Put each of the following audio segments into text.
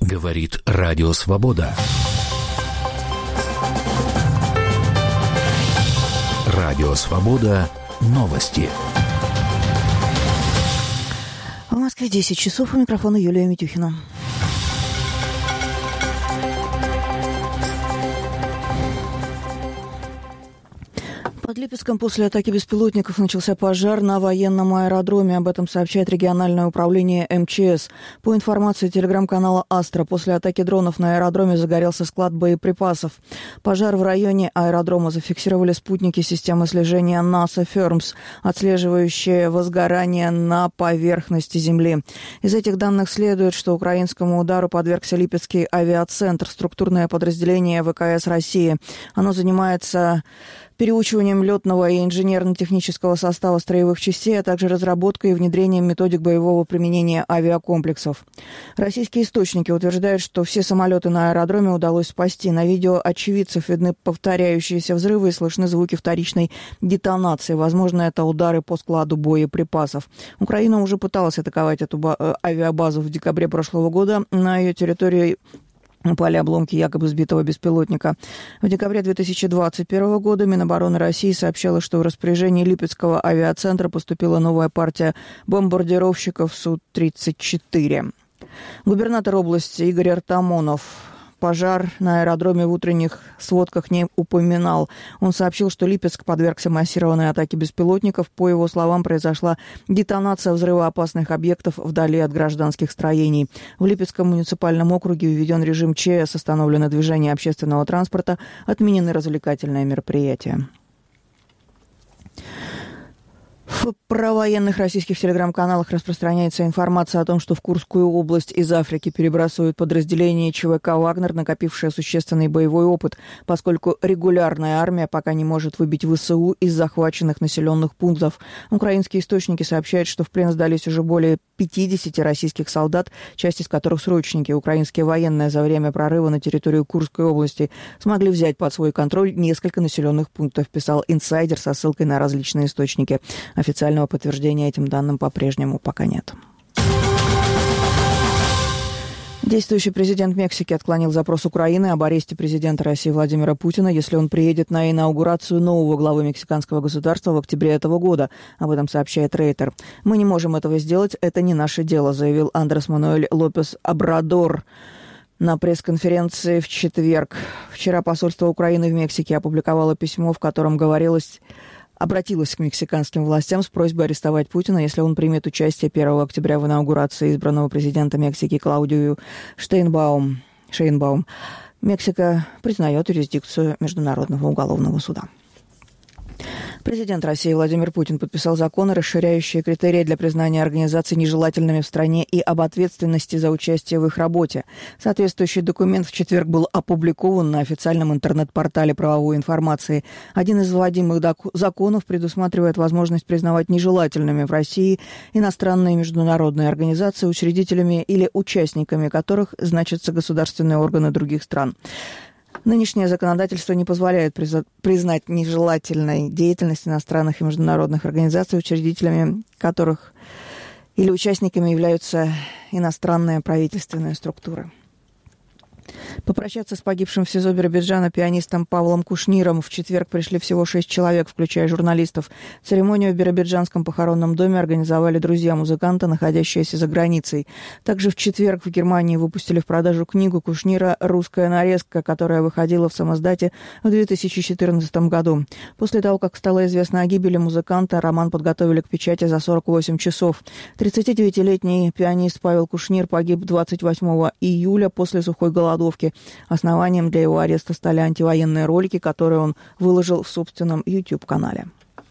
Говорит Радио Свобода. Радио Свобода. Новости. В Москве 10 часов. У микрофона Юлия Митюхина. Под Липецком после атаки беспилотников начался пожар на военном аэродроме. Об этом сообщает региональное управление МЧС. По информации телеграм-канала «Астра», после атаки дронов на аэродроме загорелся склад боеприпасов. Пожар в районе аэродрома зафиксировали спутники системы слежения НАСА «Фермс», отслеживающие возгорание на поверхности Земли. Из этих данных следует, что украинскому удару подвергся Липецкий авиацентр, структурное подразделение ВКС России. Оно занимается переучиванием летного и инженерно-технического состава строевых частей, а также разработкой и внедрением методик боевого применения авиакомплексов. Российские источники утверждают, что все самолеты на аэродроме удалось спасти. На видео очевидцев видны повторяющиеся взрывы и слышны звуки вторичной детонации. Возможно, это удары по складу боеприпасов. Украина уже пыталась атаковать эту авиабазу в декабре прошлого года. На ее территории упали обломки якобы сбитого беспилотника. В декабре 2021 года Минобороны России сообщало, что в распоряжении Липецкого авиацентра поступила новая партия бомбардировщиков Су-34. Губернатор области Игорь Артамонов пожар на аэродроме в утренних сводках не упоминал. Он сообщил, что Липецк подвергся массированной атаке беспилотников. По его словам, произошла детонация взрывоопасных объектов вдали от гражданских строений. В Липецком муниципальном округе введен режим ЧС, остановлено движение общественного транспорта, отменены развлекательные мероприятия. В провоенных российских телеграм-каналах распространяется информация о том, что в Курскую область из Африки перебрасывают подразделение ЧВК «Вагнер», накопившее существенный боевой опыт, поскольку регулярная армия пока не может выбить ВСУ из захваченных населенных пунктов. Украинские источники сообщают, что в плен сдались уже более 50 российских солдат, часть из которых срочники. Украинские военные за время прорыва на территорию Курской области смогли взять под свой контроль несколько населенных пунктов, писал инсайдер со ссылкой на различные источники. Официального подтверждения этим данным по-прежнему пока нет. Действующий президент Мексики отклонил запрос Украины об аресте президента России Владимира Путина, если он приедет на инаугурацию нового главы мексиканского государства в октябре этого года. Об этом сообщает Рейтер. «Мы не можем этого сделать, это не наше дело», заявил Андрес Мануэль Лопес Обрадор на пресс-конференции в четверг. Вчера посольство Украины в Мексике опубликовало письмо, в котором обратилась к мексиканским властям с просьбой арестовать Путина, если он примет участие 1 октября в инаугурации избранного президента Мексики Клаудио Шейнбаум. Мексика признает юрисдикцию Международного уголовного суда. Президент России Владимир Путин подписал законы, расширяющие критерии для признания организаций нежелательными в стране и об ответственности за участие в их работе. Соответствующий документ в четверг был опубликован на официальном интернет-портале правовой информации. Один из вводимых законов предусматривает возможность признавать нежелательными в России иностранные международные организации, учредителями или участниками которых значатся государственные органы других стран. Нынешнее законодательство не позволяет признать нежелательной деятельность иностранных и международных организаций, учредителями которых или участниками являются иностранные правительственные структуры. Попрощаться с погибшим в СИЗО Биробиджана пианистом Павлом Кушниром в четверг пришли всего 6 человек, включая журналистов. Церемонию в Биробиджанском похоронном доме организовали друзья музыканта, находящиеся за границей. Также в четверг в Германии выпустили в продажу книгу Кушнира «Русская нарезка», которая выходила в самоиздате в 2014 году. После того, как стало известно о гибели музыканта, роман подготовили к печати за 48 часов. 39-летний пианист Павел Кушнир погиб 28 июля после сухой голодовки. Основанием для его ареста стали антивоенные ролики, которые он выложил в собственном YouTube-канале.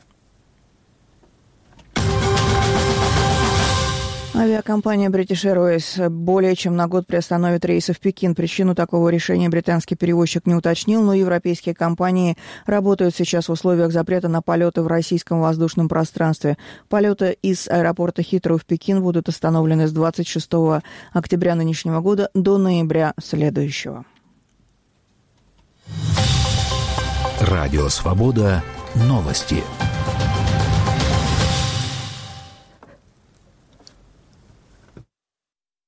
Авиакомпания British Airways более чем на год приостановит рейсы в Пекин. Причину такого решения британский перевозчик не уточнил, но европейские компании работают сейчас в условиях запрета на полеты в российском воздушном пространстве. Полеты из аэропорта Хитроу в Пекин будут остановлены с 26 октября нынешнего года до ноября следующего. Радио «Свобода». Новости.